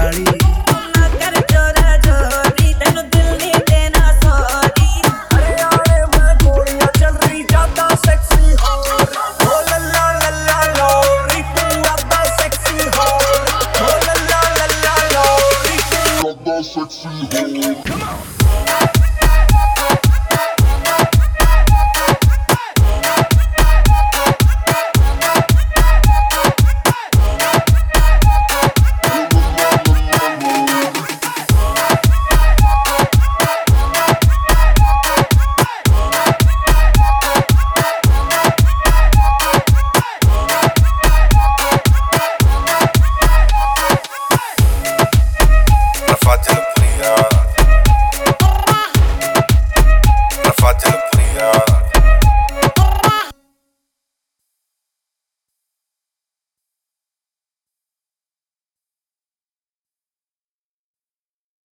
वाली। ना कर चोरा चोरी तेनू दिल नहीं देना सॉरी। हरियाणे में गोलियां चल रही ज्यादा सेक्सी हो। ओ लल्ला लल्ला लोरी तू ज्यादा सेक्सी हो। ओ लल्ला लल्ला लोरी तू ज्यादा सेक्सी हो।